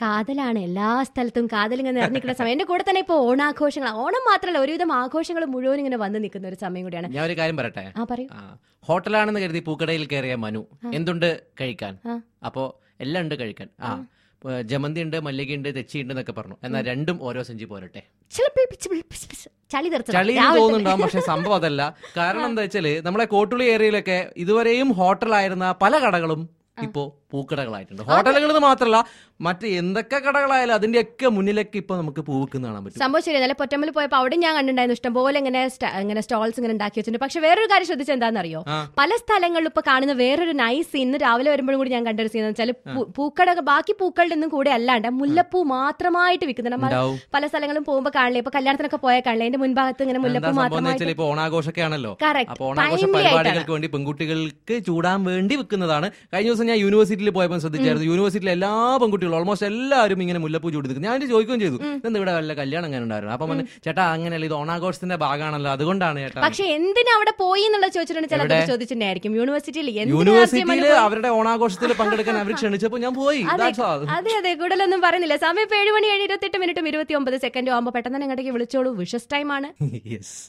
കാതലാണ് എല്ലാ സ്ഥലത്തും, കാതലിങ്ങനെ നിറഞ്ഞിരിക്കുന്ന സമയം. എന്റെ കൂടെ തന്നെ ഇപ്പൊ ഓണാഘോഷങ്ങൾ, ഓണം മാത്രമല്ല ഒരുവിധം ആഘോഷങ്ങൾ മുഴുവൻ ഇങ്ങനെ വന്ന് നിൽക്കുന്ന ഒരു സമയം കൂടിയാണ്. ഞാൻ ഒരു കാര്യം പറയട്ടെ. പറയൂ. ഹോട്ടലാണെന്ന് കരുതി പൂക്കടയിൽ കയറിയ മനു എന്തുണ്ട് കഴിക്കാൻ? അപ്പോ എല്ലാം ഉണ്ട് കഴിക്കാൻ. ജമന്തി ഉണ്ട്, മല്ലിക ഉണ്ട്, തെച്ചി ഉണ്ട് എന്നൊക്കെ പറഞ്ഞു. എന്നാൽ രണ്ടും ഓരോ സഞ്ചി പോരട്ടെ. ചളി തോന്നുന്നുണ്ടാവും, പക്ഷെ സംഭവം അതല്ല. കാരണം എന്താ വെച്ചാല് നമ്മളെ കോട്ടുളി ഏരിയയിലൊക്കെ ഇതുവരെയും ഹോട്ടലായിരുന്ന പല കടകളും ഇപ്പോ പൂക്കടകളായിട്ടുണ്ട്. ഹോട്ടലുകൾ മാത്രമല്ല, മറ്റ് എന്തൊക്കെ കടകളായാലും അതിന്റെയൊക്കെ മുന്നിലേക്ക് ഇപ്പൊ നമുക്ക് പൂവിക്കുന്ന കാണാൻ പറ്റും. സംഭവം ശരി. നല്ല പൊറ്റമ്മൽ പോയപ്പോ അവിടെ ഞാൻ കണ്ടിട്ടുണ്ടായിരുന്നു ഇഷ്ടംപോലെ ഇങ്ങനെ സ്റ്റോൾസ് ഇങ്ങനെ ഉണ്ടാക്കി വെച്ചിട്ടുണ്ട്. പക്ഷെ വേറൊരു കാര്യം ശ്രദ്ധിച്ചാൽ എന്താണെന്നറിയോ, പല സ്ഥലങ്ങളിലും ഇപ്പൊ കാണുന്ന വേറൊരു നൈസ് സീൻ രാവിലെ വരുമ്പോഴും കൂടി ഞാൻ കണ്ടൊരു സീൻ എന്ന് വെച്ചാൽ പൂക്കട ബാക്കി പൂക്കളുടെ ഒന്നും കൂടെ അല്ലാണ്ട് മുല്ലപ്പൂ മാത്രമായിട്ട് വിൽക്കുന്നുണ്ട്. നമ്മൾ പല സ്ഥലങ്ങളും പോകുമ്പോ കാണില്ലേ, ഇപ്പൊ കല്യാണത്തിനൊക്കെ പോയാൽ കാണില്ലേ, അതിന്റെ മുൻഭാഗത്ത് ഇങ്ങനെ മുല്ലപ്പൂ മാത്രമായിട്ട്. ഓണാഘോഷമൊക്കെ ആണല്ലോ, ഓണാഘോഷ പരിപാടികൾക്ക് വേണ്ടി പെൺകുട്ടികൾക്ക് ചൂടാൻ വേണ്ടി വിൽക്കുന്നതാണ്. കഴിഞ്ഞ ദിവസം ഞാൻ യൂണിവേഴ്സിറ്റിയിൽ പോയപ്പോൾ ശ്രദ്ധിച്ചായിരുന്നു, യൂണിവേഴ്സിറ്റിയിലെ എല്ലാ പെൺകുട്ടികളും ഓൾമോസ്റ്റ് എല്ലാവരും ഇങ്ങനെ മുല്ലപ്പൂ ചൂടി നിൽക്കും. ഞാൻ ചോദിക്കുകയും ചെയ്തു, എന്താ ഇവിടെ വല്ല കല്യാണം അങ്ങനെ ഉണ്ടായിരുന്നു? അപ്പൊ ചേട്ടാ അങ്ങനെയല്ല, ഇത് ഓണാഘോഷത്തിന്റെ ഭാഗമാണല്ലോ, അതുകൊണ്ടാണ് ചേട്ടാ. പക്ഷെ എന്തിനാ അവിടെ പോയി എന്നുള്ളത് ചോദിച്ചിട്ടുണ്ടെങ്കിൽ ചോദിച്ചിട്ടുണ്ടായിരിക്കും. യൂണിവേഴ്സിറ്റിയിൽ അവരുടെ ഓണാഘോഷത്തിൽ പങ്കെടുക്കാൻ അവർ ക്ഷണിച്ചപ്പോൾ ഞാൻ പോയി. അതെ, കൂടുതലൊന്നും പറയുന്നില്ല. സമയം 7:28 ആകുമ്പോൾ പെട്ടെന്ന് ഇങ്ങോട്ടേക്ക് വിളിച്ചോളൂ. വിഷസ് ടൈം ആണ്.